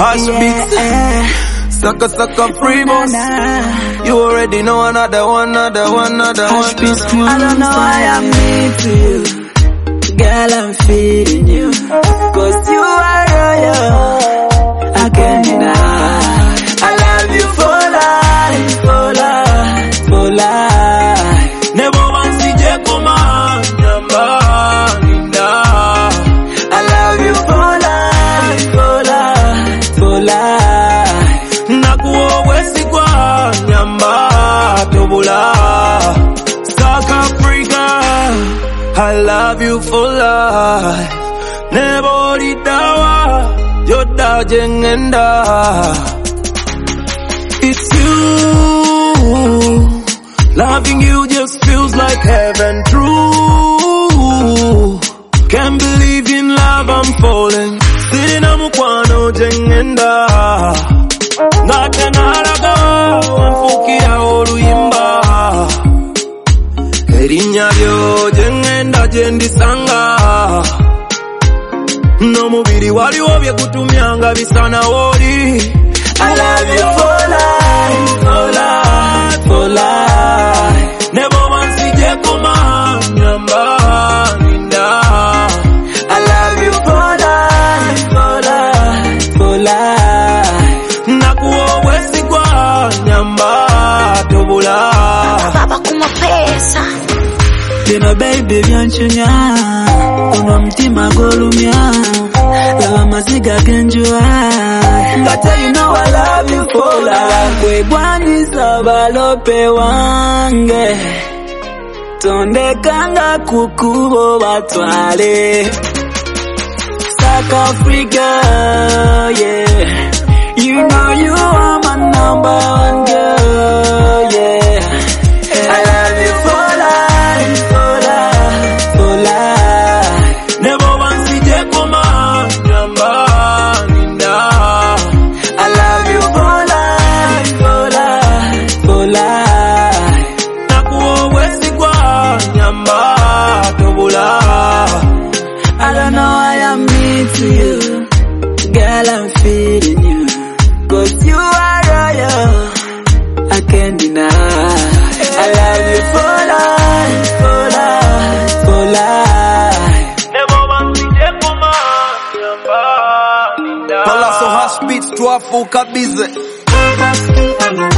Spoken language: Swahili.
Hash beats, sucker Primos. You already know another one. I don't know why I'm mean to you, girl, I'm feeling you, cause you are royal, I can't deny. I love you for life, for life, for life. Never once did you come on, Ninda. I love you for life, for life, for life. Nakuo wesi kwa nyamba tobula. South Africa, I love you for life. Never dawa, yoda jengenda. It's you. Loving you just feels like heaven, true. Can't believe in love, I'm falling. Sina mukwano jengenda. Ngate naraga, wanfukira oluyimba. Erinyaryo jengenda jendisanga. No mubiri waliwo bye kutumyanga bisana woli. I love you for life, for life, for life. Never once did you come on, nyamba ninda. I love you for life, for life, for life. Nakuo wesi kwa nyamba tobula. Baba kuma pesa. Bino baby byanchunya, uno mtima golumya, lava maziga genjua. Kata you know I love you for life. Kwe bwani sabalope wange, tonde kanga kukubo batwale. South Africa, yeah, you know you are my number one girl, yeah. I love you for life, for life, for life. Never once did you come on, nyamba ninda. I love you for life, for life, for life. Nakuo wesi kwa nyamba tobula. I don't know why I'm mean to you, girl, I'm feeling you, cause you are royal, I can't deny. I love you for life, for life, for life. Never once did you come on, nyamba ninda. Palaso Hash Beats, tuafuka bize.